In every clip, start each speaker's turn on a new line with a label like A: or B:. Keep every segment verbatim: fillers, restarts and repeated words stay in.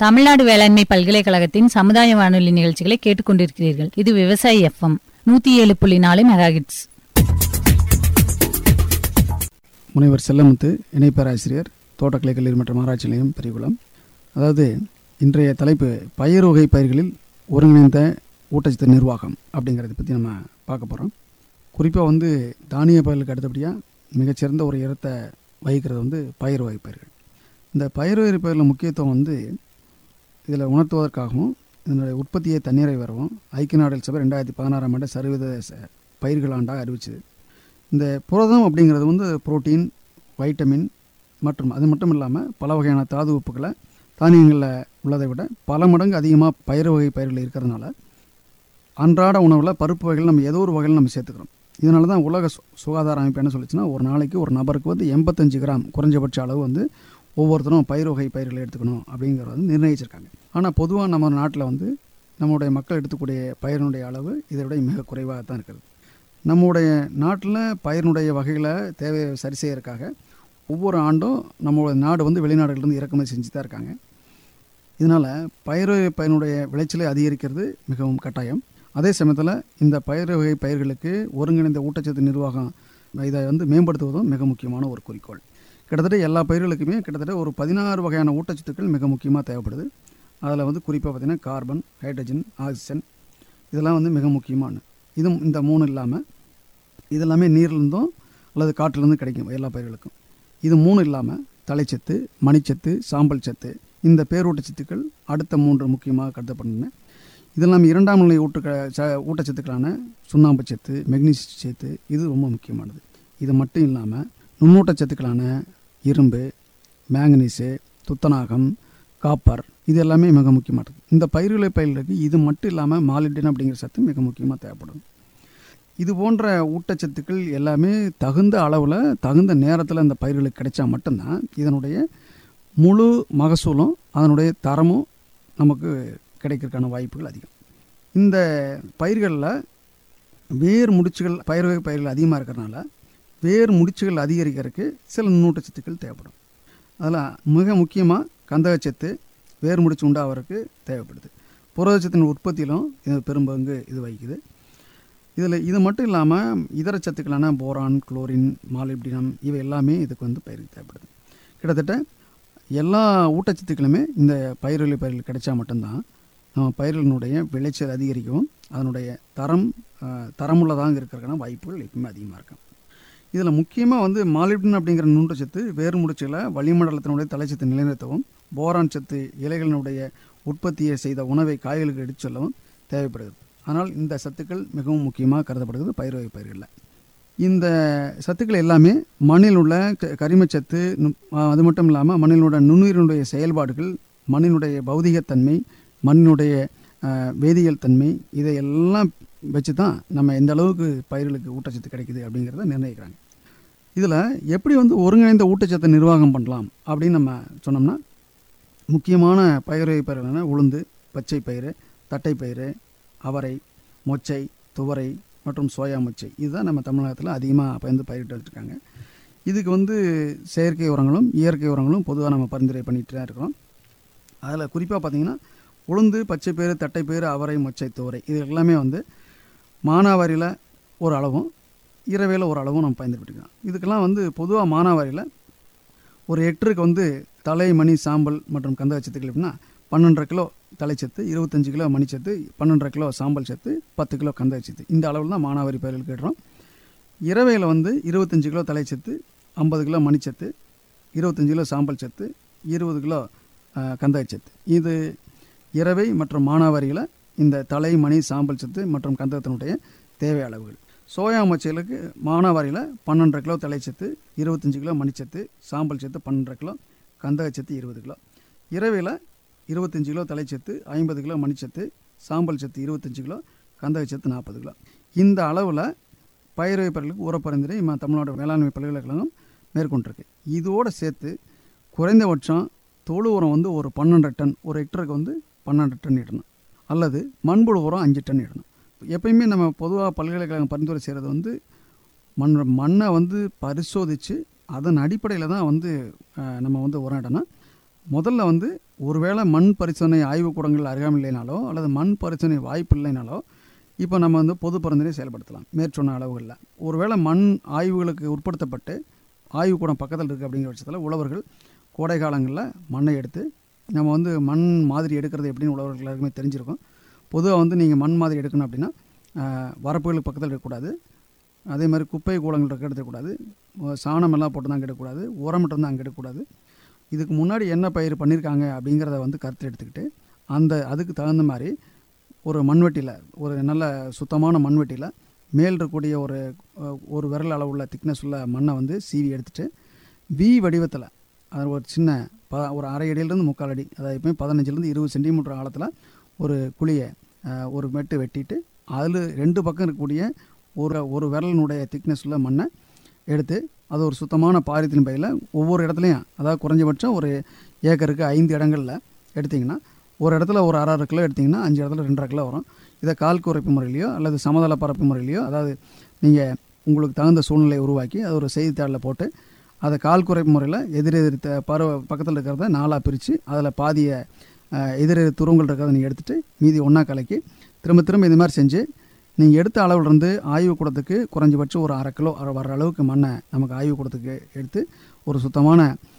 A: தமிழ்நாடு வேளாண்மை பல்கலைக்கழகத்தின் சமுதாய வானொலி நிகழ்ச்சிகளை கேட்டுக்கொண்டிருக்கிறீர்கள். இது விவசாயி எஃப்எம் நூத்தி ஏழு புள்ளி நாலு மெகாஹெர்ட்ஸ்.
B: முனைவர் செல்லமுத்து, இணை பேராசிரியர், தோட்டக்கலை கல்லூரி மற்றும் ஆராய்ச்சி நிலையம், பெரியகுளம். அதாவது இன்றைய தலைப்பு பயிர் வகை பயிர்களில் ஒருங்கிணைந்த ஊட்டச்சத்து நிர்வாகம் அப்படிங்கிறத பற்றி நம்ம பார்க்க போகிறோம். குறிப்பாக வந்து தானிய பயிர்களுக்கு அடுத்தபடியாக மிகச்சிறந்த ஒரு இடத்தை வகிக்கிறது வந்து பயிர் வகை பயிர்கள். இந்த பயிர் வகை பயிரில் முக்கியத்துவம் வந்து இதில் உணர்த்துவதற்காகவும் இதனுடைய உற்பத்தியை தண்ணீரை வரவும் ஐக்கிய நாடுகள் சபை ரெண்டாயிரத்தி பதினாறாம் ஆண்டு சர்வதேச பயிர்கள் ஆண்டாக அறிவிச்சது. இந்த புரதம் அப்படிங்கிறது வந்து புரோட்டீன், வைட்டமின் மற்றும் அது மட்டும் இல்லாமல் பல வகையான தாது உப்புக்களை தானியங்களில் உள்ளதை விட பல மடங்கு அதிகமாக பயிர் வகை பயிர்கள் இருக்கிறதுனால அன்றாட உணவில் பருப்பு வகைகள் நம்ம ஏதோ ஒரு வகையில் நம்ம சேர்த்துக்கிறோம். இதனால தான் உலக சு சுகாதார அமைப்பு என்ன சொல்லிச்சுன்னா, ஒரு நாளைக்கு ஒரு நபருக்கு வந்து எண்பத்தஞ்சு கிராம் குறைஞ்சபட்ச அளவு வந்து ஒவ்வொருத்தரும் பயிர் வகை பயிர்களை எடுத்துக்கணும் அப்படிங்கிறத வந்து நிர்ணயிச்சிருக்காங்க. ஆனால் பொதுவாக நம்ம நாட்டில் வந்து நம்முடைய மக்கள் எடுத்துக்கூடிய பயிரினுடைய அளவு இதை விட மிக குறைவாக தான் இருக்கிறது. நம்முடைய நாட்டில் பயிரினுடைய வகைகளை தேவையை சரி செய்யறதுக்காக ஒவ்வொரு ஆண்டும் நம்மளுடைய நாடு வந்து வெளிநாடுகளிலிருந்து இறக்குமதி செஞ்சு தான் இருக்காங்க. இதனால் பயிர் வகை பயிரினுடைய விளைச்சலை அதிகரிக்கிறது மிகவும் கட்டாயம். அதே சமயத்தில் இந்த பயிர் வகை பயிர்களுக்கு ஒருங்கிணைந்த ஊட்டச்சத்து நிர்வாகம் இதை வந்து மேம்படுத்துவதும் மிக முக்கியமான ஒரு குறிக்கோள். கிட்டத்தட்ட எல்லா பயிர்களுக்குமே கிட்டத்தட்ட ஒரு பதினாறு வகையான ஊட்டச்சத்துக்கள் மிக முக்கியமாக தேவைப்படுது. அதில் வந்து குறிப்பாக பார்த்திங்கன்னா கார்பன், ஹைட்ரஜன், ஆக்சிஜன் இதெல்லாம் வந்து மிக முக்கியமான. இதுவும் இந்த மூணு இல்லாமல் இதெல்லாமே நீர்லேருந்தும் அல்லது காற்றுலேருந்து கிடைக்கும் எல்லா பயிர்களுக்கும். இது மூணு இல்லாமல் தலைச்சத்து, மணிச்சத்து, சாம்பல் சத்து, இந்த பேரூட்டச்சத்துக்கள் அடுத்த மூன்று முக்கியமாக கருதப்படுகின்றன. இதெல்லாம் இரண்டாம் நிலை ஊட்ட ச ஊட்டச்சத்துக்களான சுண்ணாம்பு சத்து, மெக்னீசியம் சத்து இது ரொம்ப முக்கியமானது. இது மட்டும் இல்லாமல் நுண்ணூட்டச்சத்துக்களான இரும்பு, மேங்கனீஸு, துத்தநாகம், காப்பர் இது எல்லாமே மிக முக்கியமானது. இந்த பயிர்களை பயிர்களுக்கு இது மட்டும் இல்லாமல் மாலிப்டின் அப்படிங்கிற சத்து மிக முக்கியமாக தேவைப்படும். இது போன்ற ஊட்டச்சத்துக்கள் எல்லாமே தகுந்த அளவில் தகுந்த நேரத்தில் அந்த பயிர்களுக்கு கிடைச்சா மட்டும்தான் இதனுடைய முழு மகசூலும் அதனுடைய தரமும் நமக்கு கிடைக்கிறதுக்கான வாய்ப்புகள் அதிகம். இந்த பயிர்களில் வேர் முடிச்சுகள் பயிர் வகை பயிர்கள் அதிகமாக இருக்கிறதுனால வேர் முடிச்சுகள் அதிகரிக்கிறதுக்கு சில நுண்ணூட்டச்சத்துக்கள் தேவைப்படும். அதில் மிக முக்கியமாக கந்தகச்சத்து வேர் முடிச்சு உண்டாகிறதுக்கு தேவைப்படுது. புரதச்சத்தின் உற்பத்தியிலும் இது பெரும்பங்கு இது வகிக்குது. இதில் இது மட்டும் இல்லாமல் இதர சத்துக்களான போரான், குளோரின், மாலிப்டினம் இவை எல்லாமே இதுக்கு வந்து பயிருக்கு தேவைப்படுது. கிட்டத்தட்ட எல்லா ஊட்டச்சத்துக்களுமே இந்த பயிர்கள் பயிர்கள் கிடைச்சா மட்டும்தான் நம்ம பயிர்களினுடைய விளைச்சல் அதிகரிக்கவும் அதனுடைய தரம் தரமுள்ளதாக இருக்கிறதுக்கான வாய்ப்புகள் எப்பவுமே அதிகமாக இருக்கும். இதில் முக்கியமாக வந்து மாலிப்டின் அப்படிங்கிற நுண்ணூட்டச்சத்து வேர் முடிச்சுகளை வளிமண்டலத்தினுடைய தலைச்சத்தை நிலைநிறுத்தவும், போரான் சத்து இலைகளினுடைய உற்பத்தியை செய்த உணவை காய்களுக்கு எடுத்து செல்லவும் தேவைப்படுகிறது. ஆனால் இந்த சத்துக்கள் மிகவும் முக்கியமாக கருதப்படுகிறது பயிர் வகை பயிர்களில். இந்த சத்துக்கள் எல்லாமே மண்ணில் உள்ள க கரிமச்சத்து அது மட்டும் இல்லாமல் மண்ணினுடைய நுண்ணுயிரினுடைய செயல்பாடுகள், மண்ணினுடைய பௌதிகத்தன்மை, மண்ணினுடைய வேதியியல் தன்மை இதையெல்லாம் வச்சு தான் நம்ம எந்த அளவுக்கு பயிர்களுக்கு ஊட்டச்சத்து கிடைக்குது அப்படிங்கிறத நிர்ணயிக்கிறாங்க. இதில் எப்படி வந்து ஒருங்கிணைந்த ஊட்டச்சத்தை நிர்வாகம் பண்ணலாம் அப்படின்னு நம்ம சொன்னோம்னா, முக்கியமான பயிர் வகை பயிர்களான உளுந்து, பச்சை பயிறு, தட்டைப்பயிறு, அவரை, மொச்சை, துவரை மற்றும் சோயா மொச்சை இதுதான் நம்ம தமிழகத்தில் அதிகமாக பயந்து பயிரிட்டு வச்சுருக்காங்க. இதுக்கு வந்து செயற்கை உரங்களும் இயற்கை உரங்களும் பொதுவாக நம்ம பரிந்துரை பண்ணிட்டு தான் இருக்கிறோம். அதில் குறிப்பாக பார்த்திங்கன்னா உளுந்து, பச்சை பயிறு, தட்டைப்பயிறு, அவரை, மொச்சை, துவரை இது எல்லாமே வந்து மானாவாரியில் ஒரு அளவும் இரவையில் ஒரு அளவும் நம்ம பயன்படுத்திக்கலாம். இதுக்கெல்லாம் வந்து பொதுவாக மானாவாரியில் ஒரு ஹெக்டருக்கு வந்து தலை, மணி, சாம்பல் மற்றும் கந்தகச்சத்துக்கள் எப்படின்னா பன்னெண்டரை கிலோ தலைச்சத்து, இருபத்தஞ்சி கிலோ மணிச்சத்து, பன்னெண்டரை கிலோ சாம்பல் சத்து, பத்து கிலோ கந்தகச்சத்து இந்த அளவில் தான் மானாவாரி பயிர்களுக்கு இடுறோம். இரவையில் வந்து இருபத்தஞ்சி கிலோ தலைச்சத்து, ஐம்பது கிலோ மணிச்சத்து, இருபத்தஞ்சி கிலோ சாம்பல் சத்து, இருபது கிலோ கந்தகச்சத்து இது இரவை மற்றும் மானாவாரியில் இந்த தலை, மணி, சாம்பல் சத்து மற்றும் கந்தகத்தினுடைய தேவை அளவுகள். சோயா மொச்சைகளுக்கு மானாவாரியில் பன்னெண்டரை கிலோ தலைச்சத்து, இருபத்தஞ்சி கிலோ மணிச்சத்து, சாம்பல் சத்து பன்னெண்டரை கிலோ, கந்தகச்சத்து இருபது கிலோ. இரவையில் இருபத்தஞ்சி கிலோ தலைச்சத்து, ஐம்பது கிலோ மணிச்சத்து, சாம்பல் சத்து இருபத்தஞ்சி கிலோ, கந்தகச்சத்து நாற்பது கிலோ. இந்த அளவில் பயிர் வகை பயிர்களுக்கு உரப்பரிந்துரை நம்ம தமிழ்நாடு வேளாண்மை பல்கலைக்கழகம் மேற்கொண்டிருக்கு. இதோடு சேர்த்து குறைந்தபட்சம் தொழு உரம் வந்து ஒரு பன்னெண்டு டன் ஒரு ஹெக்டருக்கு வந்து பன்னெண்டு டன் இடணும், அல்லது மண்புழு உரம் அஞ்சு டன் இடணும். எப்பயுமே நம்ம பொதுவாக பல்கலைக்கழகம் பரிந்துரை செய்கிறது வந்து மண் மண்ணை வந்து பரிசோதித்து அதன் அடிப்படையில் தான் வந்து நம்ம வந்து உரம் இடணும். முதல்ல வந்து ஒருவேளை மண் பரிசோதனை ஆய்வுக்கூடங்கள் அருகாமையில்லைனாலோ அல்லது மண் பரிசோதனை வாய்ப்பு இல்லைனாலோ இப்போ நம்ம வந்து பொது பரிந்துரை செயல்படுத்தலாம் மேற்சொன்ன அளவுகளில். ஒருவேளை மண் ஆய்வுகளுக்கு உட்படுத்தப்பட்டு ஆய்வுக்கூடம் பக்கத்தில் இருக்குது அப்படிங்கிற பட்சத்தில் உழவர்கள் கோடை காலங்களில் மண்ணை எடுத்து நம்ம வந்து மண் மாதிரி எடுக்கிறது எப்படின்னு உழவர்கள் எல்லாருக்குமே தெரிஞ்சிருக்கும். பொதுவாக வந்து நீங்கள் மண் மாதிரி எடுக்கணும் அப்படின்னா வரப்புகளுக்கு பக்கத்தில் எடுக்கக்கூடாது, அதே மாதிரி குப்பை கூலங்கள் இருக்க எடுக்கக்கூடாது, சாணமெல்லாம் போட்டு தான் எடுக்கக்கூடாது, உரம் மட்டும் தான் அங்கே எடுக்கக்கூடாது. இதுக்கு முன்னாடி என்ன பயிர் பண்ணியிருக்காங்க அப்படிங்கிறத வந்து கருத்தில் எடுத்துக்கிட்டு அந்த அதுக்கு தகுந்த மாதிரி ஒரு மண்வெட்டியில், ஒரு நல்ல சுத்தமான மண்வெட்டியில் மேல் இருக்கக்கூடிய ஒரு ஒரு விரல் அளவுள்ள திக்னஸ் உள்ள மண்ணை வந்து சீவி எடுத்துகிட்டு வி வடிவத்தில் அது ஒரு சின்ன ப ஒரு அரை அடியிலேருந்து முக்கால் அடி, அதாவது எப்பவுமே பதினஞ்சுலேருந்து இருபது சென்டிமீட்டர் ஆழத்தில் ஒரு குழியை ஒரு மெட்டு வெட்டிட்டு அதில் ரெண்டு பக்கம் இருக்கக்கூடிய ஒரு ஒரு விரலினுடைய திக்னஸ் உள்ள மண்ணை எடுத்து அது ஒரு சுத்தமான பாலித்தீன் பையில் ஒவ்வொரு இடத்துலையும், அதாவது குறைஞ்சபட்சம் ஒரு ஏக்கருக்கு ஐந்து இடங்களில் எடுத்திங்கன்னா ஒரு இடத்துல ஒரு அரை அரை கிலோ எடுத்திங்கன்னா அஞ்சு இடத்துல ரெண்டரை கிலோ வரும். இதை கால் குறைப்பு முறையிலையோ அல்லது சமதள பரப்பு முறையிலையோ, அதாவது நீங்கள் உங்களுக்கு தகுந்த சூழ்நிலையை உருவாக்கி அது ஒரு செய்தித்தாளில் போட்டு அதை கால் குறைப்பு முறையில் எதிரெதிர் பருவ பக்கத்தில் இருக்கிறத நாலாக பிரித்து அதில் பாதியை எதிரெதிர் துருவங்கள் இருக்கிறத நீங்கள் எடுத்துகிட்டு மீதி ஒன்றா கலக்கி திரும்ப திரும்ப இது மாதிரி செஞ்சு நீங்கள் எடுத்த அளவுலேருந்து ஆய்வுக்கூடத்துக்கு குறைஞ்சபட்சம் ஒரு அரை கிலோ வர அளவுக்கு மண்ணை நமக்கு ஆய்வுக்கூடத்துக்கு எடுத்து ஒரு சுத்தமான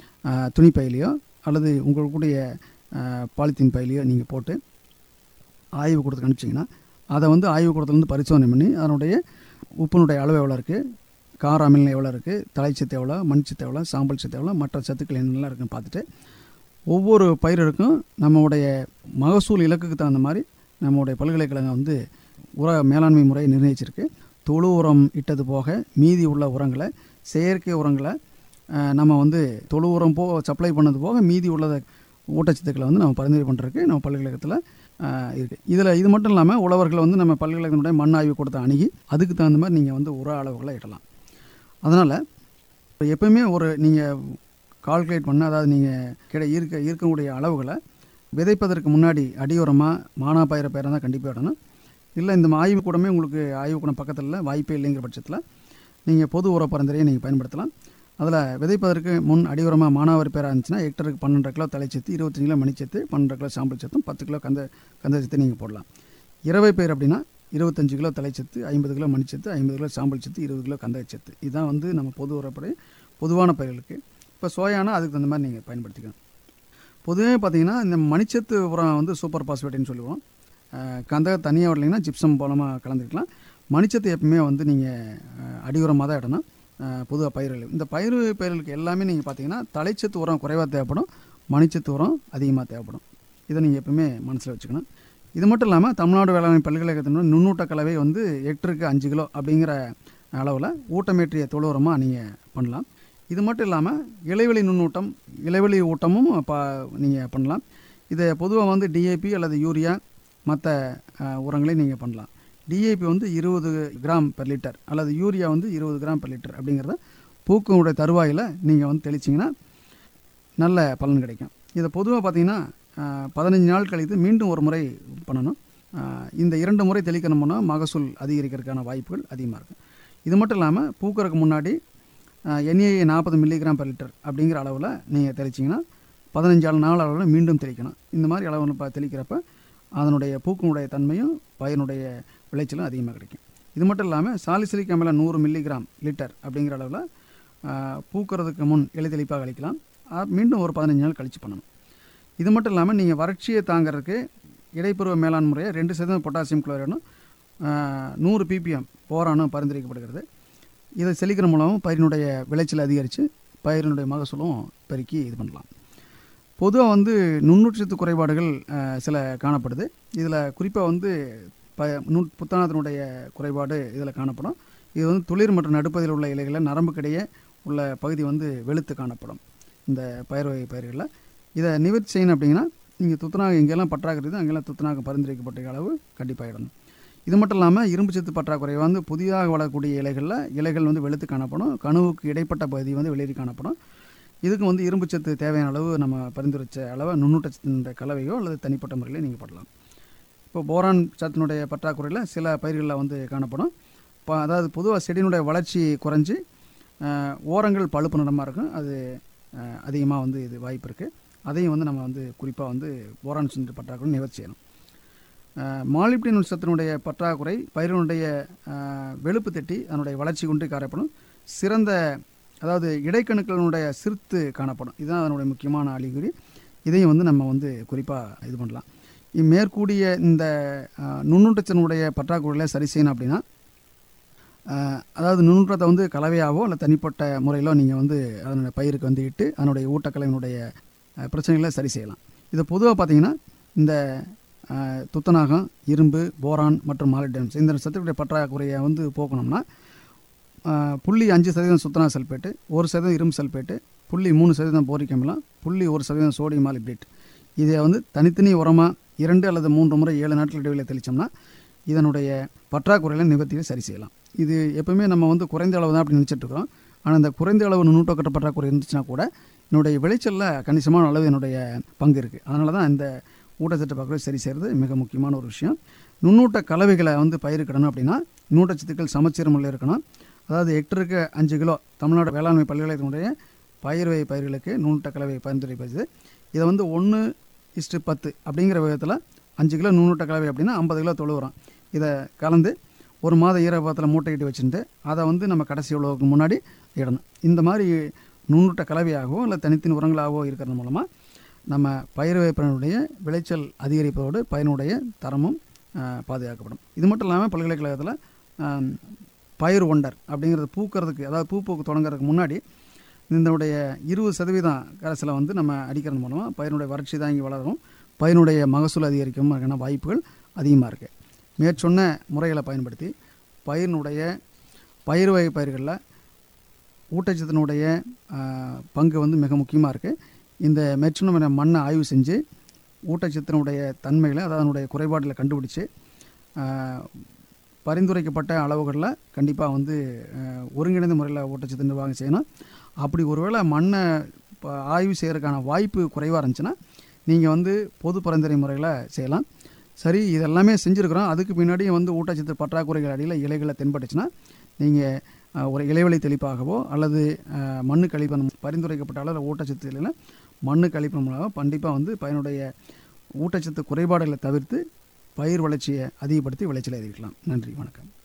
B: துணி பையிலையோ அல்லது உங்களுடைய பாலித்தீன் பையிலையோ நீங்கள் போட்டு ஆய்வுக்கூடத்துக்கு அனுப்பிச்சிங்கன்னா அதை வந்து ஆய்வுக்கூடத்துலேருந்து பரிசோதனை பண்ணி அதனுடைய உப்பினுடைய அளவு எவ்வளோ இருக்குது, கார அமிலம் எவ்வளோ இருக்குது, தலைச்சத்து எவ்வளோ, மண்சத்து எவ்வளோ, சாம்பல் சத்து எவ்வளோ, மற்ற சத்துக்கள் என்னெல்லாம் இருக்குன்னு பார்த்துட்டு ஒவ்வொரு பயிர்களுக்கும் நம்மளுடைய மகசூல் இலக்குக்கு தகுந்த மாதிரி நம்மளுடைய பல்கலைக்கழகம் வந்து உர மேலாண்மை முறை நிர்ணயிச்சிருக்கு. தொழு உரம் இட்டது போக மீதி உள்ள உரங்களை, செயற்கை உரங்களை நம்ம வந்து தொழு உரம் போ சப்ளை பண்ணது போக மீதி உள்ளதை ஊட்டச்சத்துக்களை வந்து நம்ம பரிந்துரை பண்ணுறதுக்கு நம்ம பல்கலைக்கழகத்தில் இருக்குது. இதில் இது மட்டும் இல்லாமல் உழவர்களை வந்து நம்ம பல்கலைக்கழகத்தினுடைய மண் ஆய்வு கொடுத்த அணுகி அதுக்கு தகுந்த மாதிரி நீங்கள் வந்து உர அளவுகளை இடலாம். அதனால் எப்போயுமே ஒரு நீங்கள் கால்குலேட் பண்ண, அதாவது நீங்கள் கிடை இருக்க இருக்கக்கூடிய அளவுகளை விதைப்பதற்கு முன்னாடி அடியோரமாக மானா பயிர பயிரை தான் கண்டிப்பாக இடணும். இல்லை இந்த ஆய்வு கூடமே உங்களுக்கு ஆய்வுக்கூடம் பக்கத்தில் வாய்ப்பே இல்லைங்கிற பட்சத்தில் நீங்கள் பொது உர பரிந்துரையை நீங்கள் பயன்படுத்தலாம். அதில் விதைப்பதற்கு முன் அடியோரமாக மானாவாரி பயிராக இருந்துச்சுன்னா ஹெக்டருக்கு பன்னெண்டு கிலோ தலைச்சத்து, இருபத்தஞ்சு கிலோ மணிச்சத்து, பன்னெண்டு கிலோ சாம்பல் சத்தும், பத்து கிலோ கந்த கந்தச்சத்து நீங்கள் போடலாம். இரவை பயிர் அப்படின்னா இருபத்தஞ்சு கிலோ தலைச்சத்து, ஐம்பது கிலோ மணிச்சத்து, ஐம்பது கிலோ சாம்பல் சத்து, இருபது கிலோ கந்தச்சத்து. இதுதான் வந்து நம்ம பொது உரப்படை பொதுவான பயிர்களுக்கு. இப்போ சோயானா அதுக்கு தகுந்த மாதிரி நீங்கள் பயன்படுத்திக்கணும். பொதுவே பார்த்தீங்கன்னா இந்த மணிச்சத்து உரம் வந்து சூப்பர் பாஸ்பேட்டுன்னு சொல்லுவோம். கந்தக தனியாக விடலைங்கன்னா ஜிப்சம் மூலமாக கலந்துக்கலாம். மணிச்சத்து எப்பவுமே வந்து நீங்கள் அடி உரமாக தான் இடணும் பொதுவாக பயிர்கள். இந்த பயிர் பயிர்களுக்கு எல்லாமே நீங்கள் பார்த்தீங்கன்னா தலைச்சத்து உரம் குறைவாக தேவைப்படும், மணிச்சத்து உரம் அதிகமாக தேவைப்படும். இதை நீங்கள் எப்பவுமே மனசில் வச்சுக்கணும். இது மட்டும் இல்லாமல் தமிழ்நாடு வேளாண்மை பல்கலைக்கழகத்தினோட நுண்ணூட்ட கலவை வந்து ஹெக்டருக்கு அஞ்சு கிலோ அப்படிங்கிற அளவில் ஊட்டமேற்றிய தொழு உரமாக நீங்கள் பண்ணலாம். இது மட்டும் இல்லாமல் இலைவெளி நுண்ணூட்டம், இலைவெளி ஊட்டமும் பா நீங்கள் பண்ணலாம். இதை பொதுவாக வந்து டிஏபி அல்லது யூரியா மற்ற உரங்களையும் நீங்கள் பண்ணலாம். டிஏபி வந்து இருபது கிராம் பெர் லிட்டர் அல்லது யூரியா வந்து இருபது கிராம் பெர் லிட்டர் அப்படிங்கிறத பூக்களுடைய தருவாயில் நீங்கள் வந்து தெளிச்சிங்கன்னா நல்ல பலன் கிடைக்கும். இதை பொதுவாக பார்த்திங்கன்னா பதினஞ்சு நாள் கழித்து மீண்டும் ஒரு முறை பண்ணணும். இந்த இரண்டு முறை தெளிக்கணும்னா மகசூல் அதிகரிக்கிறதுக்கான வாய்ப்புகள் அதிகமாக இருக்கும். இது மட்டும் இல்லாமல் பூக்கறதுக்கு முன்னாடி என்ஏஏ நாற்பது மில்லிகிராம் பெர் லிட்டர் அப்படிங்கிற அளவில் நீங்கள் தெளிச்சிங்கன்னா பதினஞ்சு நாள் அளவில் மீண்டும் தெளிக்கணும். இந்த மாதிரி அளவில் இப்போ தெளிக்கிறப்ப அதனுடைய பூக்கினுடைய தன்மையும் பயிரினுடைய விளைச்சலும் அதிகமாக கிடைக்கும். இது மட்டும் இல்லாமல் சாலிசிலிக் அமிலம் நூறு மில்லிகிராம் லிட்டர் அப்படிங்கிற அளவில் பூக்கிறதுக்கு முன் எலி தெளிப்பாக அளிக்கலாம். மீண்டும் ஒரு பதினஞ்சு நாள் கழித்து பண்ணணும். இது மட்டும் இல்லாமல் நீங்கள் வறட்சியை தாங்கிறதுக்கு இடைப்பருவ மேலாண் முறையை ரெண்டு சதவீதம் பொட்டாசியம் குளோரைடும் நூறு பிபிஎம் போரானும் பரிந்துரைக்கப்படுகிறது. இதை செழிக்கிற மூலமும் பயிரினுடைய விளைச்சல் அதிகரித்து பயிரினுடைய மகசூலும் பெருக்கி இது பண்ணலாம். பொதுவாக வந்து நுண்ணூட்டச்சத்து குறைபாடுகள் சில காணப்படுது. இதில் குறிப்பாக வந்து ப நு புத்தானத்தினுடைய குறைபாடு இதில் காணப்படும். இது வந்து துளிர் மற்றும் நடுப்பதில் உள்ள இலைகளில் நரம்புக்கிடையே உள்ள பகுதி வந்து வெளுத்து காணப்படும் இந்த பயிர் வகை பயிர்களில். இதை நிவர்த்தி செய்யணும் அப்படிங்கன்னா நீங்கள் துத்தநாகம் எங்கெல்லாம் பற்றாக்குறது அங்கெல்லாம் துத்தநாகம் பரிந்துரைக்கப்பட்ட அளவு கண்டிப்பாக இடணும். இது மட்டும் இல்லாமல் இரும்பு சத்து பற்றாக்குறை வந்து புதிதாக வளரக்கூடிய இலைகளில் இலைகள் வந்து வெளுத்து காணப்படும். கணுவுக்கு இடைப்பட்ட பகுதி வந்து வெளியேறி காணப்படும். இதுக்கு வந்து இரும்பு சத்து தேவையான அளவு நம்ம பரிந்துரைச்ச அளவை நுண்ணூட்டச்சத்தினுடைய கலவையோ அல்லது தனிப்பட்ட முறையிலே நீங்கள் பண்ணலாம். இப்போ போரான் சத்தினுடைய பற்றாக்குறையில் சில பயிர்களில் வந்து காணப்படும். இப்போ அதாவது பொதுவாக செடியினுடைய வளர்ச்சி குறைஞ்சி ஓரங்கள் பழுப்பு நிறமாக இருக்கும். அது அதிகமாக வந்து இது வாய்ப்பு இருக்குது. அதையும் வந்து நம்ம வந்து குறிப்பாக வந்து போரான் சத்து பற்றாக்குறை நிவர்த்தி செய்யணும். மாலிப்டினம் சத்தினுடைய பற்றாக்குறை பயிரினுடைய வெளுப்பு தட்டி அதனுடைய வளர்ச்சி கொண்டு காணப்படும். சிறந்த அதாவது இடைக்கணுக்களினுடைய சிறுத்து காணப்படும். இதுதான் அதனுடைய முக்கியமான அறிகுறி. இதையும் வந்து நம்ம வந்து குறிப்பாக இது பண்ணலாம். மேற்கூடிய இந்த நுண்ணூட்டத்தினுடைய பற்றாக்குறையில் சரி செய்யணும் அப்படின்னா, அதாவது நுண்ணூட்டத்தை வந்து கலவையாவோ இல்லை தனிப்பட்ட முறையிலோ நீங்கள் வந்து அதனுடைய பயிருக்கு வந்து இட்டு அதனுடைய ஊட்டக்கலையினுடைய பிரச்சனைகளை சரி செய்யலாம். இதை பொதுவாக பார்த்தீங்கன்னா இந்த துத்தநாகம், இரும்பு, போரான் மற்றும் மாலிப்டினம் இந்த சத்துக்களுடைய பற்றாக்குறையை வந்து போக்கணும்னா புள்ளி அஞ்சு சதவீதம் சுத்தநாக சல்பேட்டு, ஒரு சதவீதம் இரும்பு சல்பேட்டு, புள்ளி மூணு சதவீதம் போரிக் அமிலம், புள்ளி ஒரு சதவீதம் சோடியம் மாலிப்டேட் இதை வந்து தனித்தனி உரமாக இரண்டு அல்லது மூன்று முறை ஏழு நாட்கள் இடைவெளியில் தெளித்தோம்னா இதனுடைய பற்றாக்குறையில் நிவர்த்தியை சரி செய்யலாம். இது எப்பவுமே நம்ம வந்து குறைந்த அளவு தான் அப்படி நினச்சிட்ருக்கோம். ஆனால் இந்த குறைந்த அளவு நுண்ணூட்டக்கட்ட பற்றாக்குறை இருந்துச்சுன்னா கூட என்னுடைய விளைச்சலில் கணிசமான அளவு என்னுடைய பங்கு இருக்குது. அதனால தான் இந்த ஊட்டச்சத்து பற்றாக்குறை சரி செய்கிறது மிக முக்கியமான ஒரு விஷயம். நுண்ணூட்ட கலவைகளை வந்து பயிரிடணும் அப்படின்னா நுண்ணூட்டச்சத்துக்கள் சமச்சீர் முறையில் இருக்கணும். அதாவது ஹெக்டருக்கு அஞ்சு கிலோ தமிழ்நாடு வேளாண்மை பல்கலைக்கழகத்தினுடைய பயிர் வகை பயிர்களுக்கு நுண்ணூட்ட கலவை பரிந்துரைப்பது. இதை வந்து ஒன்று இஸ்டு பத்து அப்படிங்கிற விதத்தில் அஞ்சு கிலோ நுண்ணூட்ட கலவை அப்படின்னா ஐம்பது கிலோ தொழு உரம் இதை கலந்து ஒரு மாத ஈரப்பதத்தில் மூட்டையிட்டு வச்சுட்டு அதை வந்து நம்ம கடைசி உழவுக்கு முன்னாடி இடணும். இந்த மாதிரி நுண்ணூட்ட கலவையாகவோ இல்லை தனித்தனி உரங்களாகவோ இருக்கிறது மூலமாக நம்ம பயிர் வகைப்பினுடைய விளைச்சல் அதிகரிப்பதோடு பயனுடைய தரமும் பாதுகாக்கப்படும். இது மட்டும் இல்லாமல் பல்கலைக்கழகத்தில் பயிர் ஒண்டர் அப்படிங்கிறது பூக்கிறதுக்கு அதாவது பூ பூக்கு தொடங்குறதுக்கு முன்னாடி இதனுடைய இருபது சதவீதம் கரைசலை வந்து நம்ம அடிக்கிறது மூலமாக பயிரினுடைய வறட்சி தாங்கி வளரும், பயிரினுடைய மகசூல் அதிகரிக்கும் வாய்ப்புகள் அதிகமாக இருக்குது. மேற்சொன்ன முறைகளை பயன்படுத்தி பயிரினுடைய பயிர் வகை பயிர்களில் ஊட்டச்சத்தினுடைய பங்கு வந்து மிக முக்கியமாக இருக்குது. இந்த மேற்சொன்ன மண்ணை ஆய்வு செஞ்சு ஊட்டச்சத்தினுடைய தன்மைகளை அதாவது அதனுடைய குறைபாடுகளை கண்டுபிடிச்சி பரிந்துரைக்கப்பட்ட அளவுகளில் கண்டிப்பாக வந்து ஒருங்கிணைந்த முறையில் ஊட்டச்சத்து நிர்வாகம் செய்யணும். அப்படி ஒருவேளை மண்ணை ஆய்வு செய்கிறதுக்கான வாய்ப்பு குறைவாக இருந்துச்சுன்னா நீங்கள் வந்து பொது பரிந்துரை முறையில் செய்யலாம். சரி, இதெல்லாமே செஞ்சுருக்கிறோம், அதுக்கு பின்னாடியும் வந்து ஊட்டச்சத்து பற்றாக்குறைகள் அடியில் இலைகளை தென்பட்டுச்சுன்னா நீங்கள் ஒரு இலைவெளி தெளிப்பாகவோ அல்லது மண்ணு கழிப்பன் பரிந்துரைக்கப்பட்ட அளவில் ஊட்டச்சத்து இல்லைன்னா மண்ணு கழிப்பன் மூலமாக கண்டிப்பாக வந்து பயனுடைய ஊட்டச்சத்து குறைபாடுகளை தவிர்த்து பயிர் வளர்ச்சியை அதிகப்படுத்தி விளைச்சலை அதிகரிக்கலாம். நன்றி, வணக்கம்.